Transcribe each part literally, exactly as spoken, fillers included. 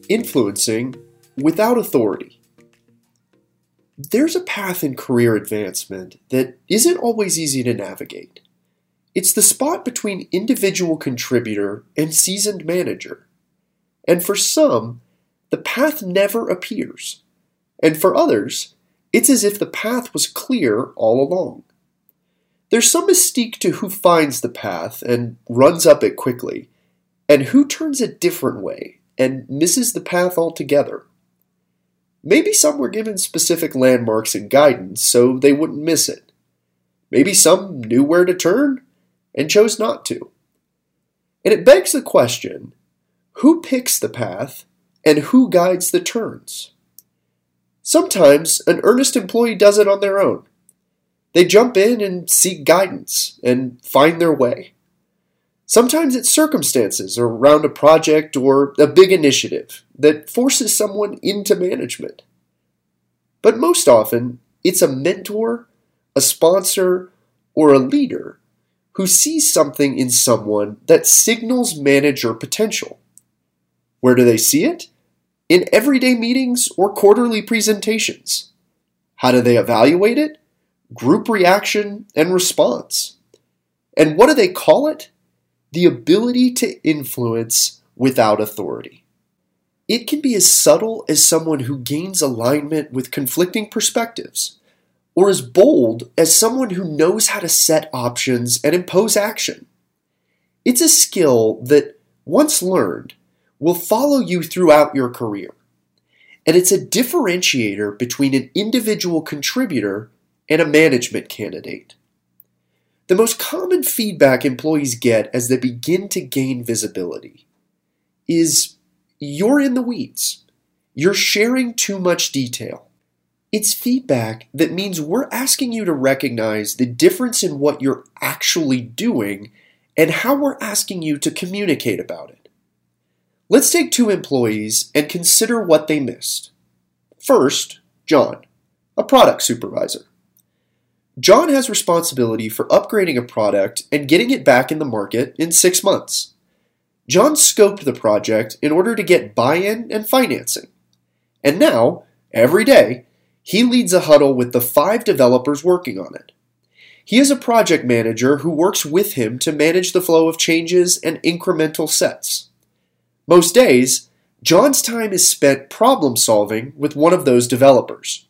influencing without authority. There's a path in career advancement that isn't always easy to navigate. It's the spot between individual contributor and seasoned manager. And for some, the path never appears. And for others, it's as if the path was clear all along. There's some mystique to who finds the path and runs up it quickly, and who turns a different way and misses the path altogether. Maybe some were given specific landmarks and guidance so they wouldn't miss it. Maybe some knew where to turn and chose not to. And it begs the question, who picks the path and who guides the turns? Sometimes an earnest employee does it on their own. They jump in and seek guidance and find their way. Sometimes it's circumstances around a project or a big initiative that forces someone into management. But most often, it's a mentor, a sponsor, or a leader who sees something in someone that signals manager potential. Where do they see it? In everyday meetings or quarterly presentations. How do they evaluate it? Group reaction and response. And what do they call it? The ability to influence without authority. It can be as subtle as someone who gains alignment with conflicting perspectives, or as bold as someone who knows how to set options and impose action. It's a skill that, once learned, will follow you throughout your career. And it's a differentiator between an individual contributor and a management candidate. The most common feedback employees get as they begin to gain visibility is, you're in the weeds. You're sharing too much detail. It's feedback that means we're asking you to recognize the difference in what you're actually doing and how we're asking you to communicate about it. Let's take two employees and consider what they missed. First, John, a product supervisor. John has responsibility for upgrading a product and getting it back in the market in six months. John scoped the project in order to get buy-in and financing. And now, every day, he leads a huddle with the five developers working on it. He is a project manager who works with him to manage the flow of changes and incremental sets. Most days, John's time is spent problem solving with one of those developers.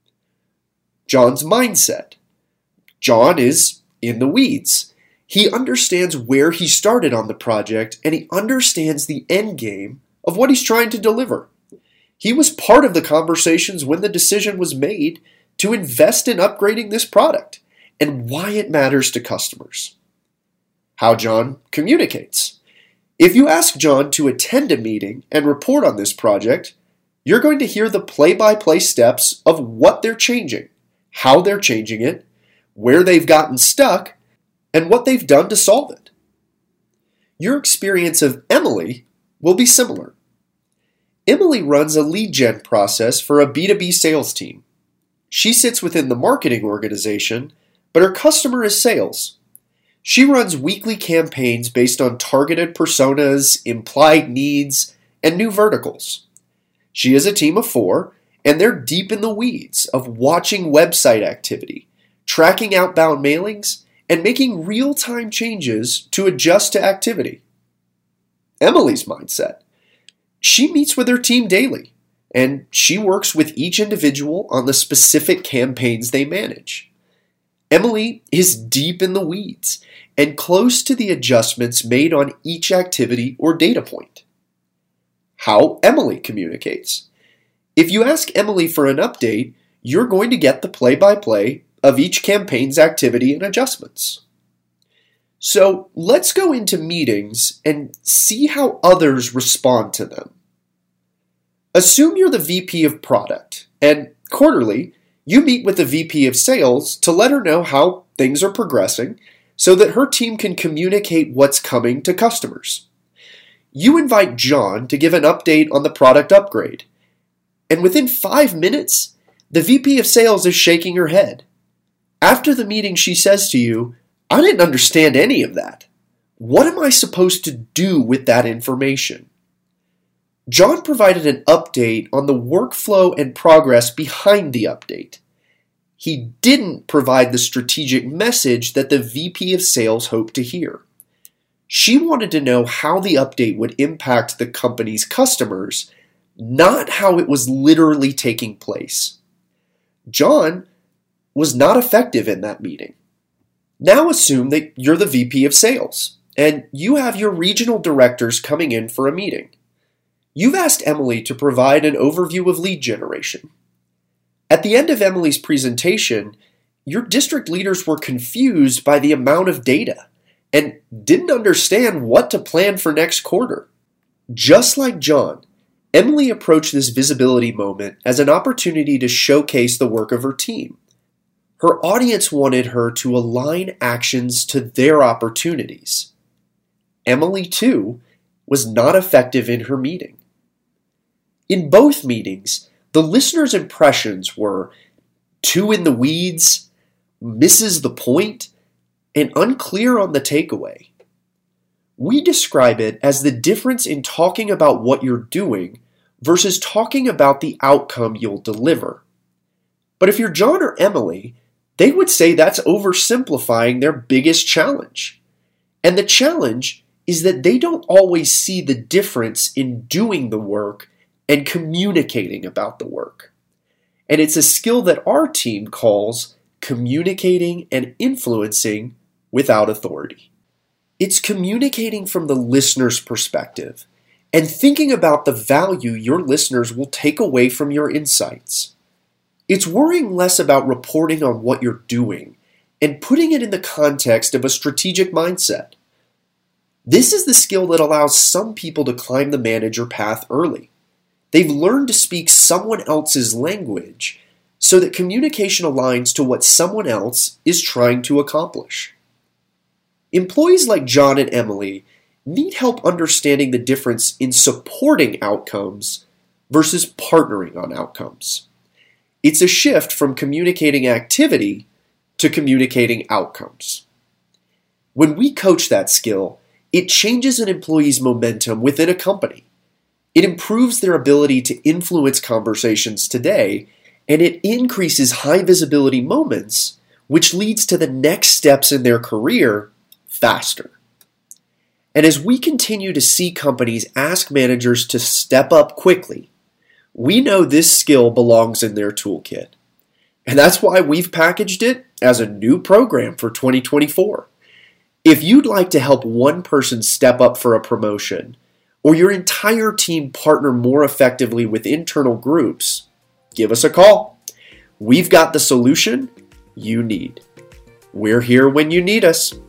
John's mindset. John is in the weeds. He understands where he started on the project, and he understands the end game of what he's trying to deliver. He was part of the conversations when the decision was made to invest in upgrading this product and why it matters to customers. How John communicates. If you ask John to attend a meeting and report on this project, you're going to hear the play-by-play steps of what they're changing, how they're changing it, where they've gotten stuck, and what they've done to solve it. Your experience of Emily will be similar. Emily runs a lead gen process for a B two B sales team. She sits within the marketing organization, but her customer is sales. She runs weekly campaigns based on targeted personas, implied needs, and new verticals. She has a team of four, and they're deep in the weeds of watching website activity, tracking outbound mailings, and making real-time changes to adjust to activity. Emily's mindset. She meets with her team daily, and she works with each individual on the specific campaigns they manage. Emily is deep in the weeds and close to the adjustments made on each activity or data point. How Emily communicates. If you ask Emily for an update, you're going to get the play-by-play of each campaign's activity and adjustments. So let's go into meetings and see how others respond to them. Assume you're the V P of product, and quarterly, you meet with the V P of sales to let her know how things are progressing so that her team can communicate what's coming to customers. You invite John to give an update on the product upgrade, and within five minutes, the V P of sales is shaking her head. After the meeting, she says to you, I didn't understand any of that. What am I supposed to do with that information? John provided an update on the workflow and progress behind the update. He didn't provide the strategic message that the V P of Sales hoped to hear. She wanted to know how the update would impact the company's customers, not how it was literally taking place. John was not effective in that meeting. Now assume that you're the V P of Sales, and you have your regional directors coming in for a meeting. You've asked Emily to provide an overview of lead generation. At the end of Emily's presentation, your district leaders were confused by the amount of data and didn't understand what to plan for next quarter. Just like John, Emily approached this visibility moment as an opportunity to showcase the work of her team. Her audience wanted her to align actions to their opportunities. Emily, too, was not effective in her meeting. In both meetings, the listener's impressions were too in the weeds, misses the point, and unclear on the takeaway. We describe it as the difference in talking about what you're doing versus talking about the outcome you'll deliver. But if you're John or Emily, they would say that's oversimplifying their biggest challenge. And the challenge is that they don't always see the difference in doing the work and communicating about the work. And it's a skill that our team calls communicating and influencing without authority. It's communicating from the listener's perspective and thinking about the value your listeners will take away from your insights. It's worrying less about reporting on what you're doing and putting it in the context of a strategic mindset. This is the skill that allows some people to climb the manager path early. They've learned to speak someone else's language so that communication aligns to what someone else is trying to accomplish. Employees like John and Emily need help understanding the difference in supporting outcomes versus partnering on outcomes. It's a shift from communicating activity to communicating outcomes. When we coach that skill, it changes an employee's momentum within a company. It improves their ability to influence conversations today, and it increases high visibility moments, which leads to the next steps in their career faster. And as we continue to see companies ask managers to step up quickly, we know this skill belongs in their toolkit. And that's why we've packaged it as a new program for twenty twenty-four. If you'd like to help one person step up for a promotion, or your entire team partner more effectively with internal groups, give us a call. We've got the solution you need. We're here when you need us.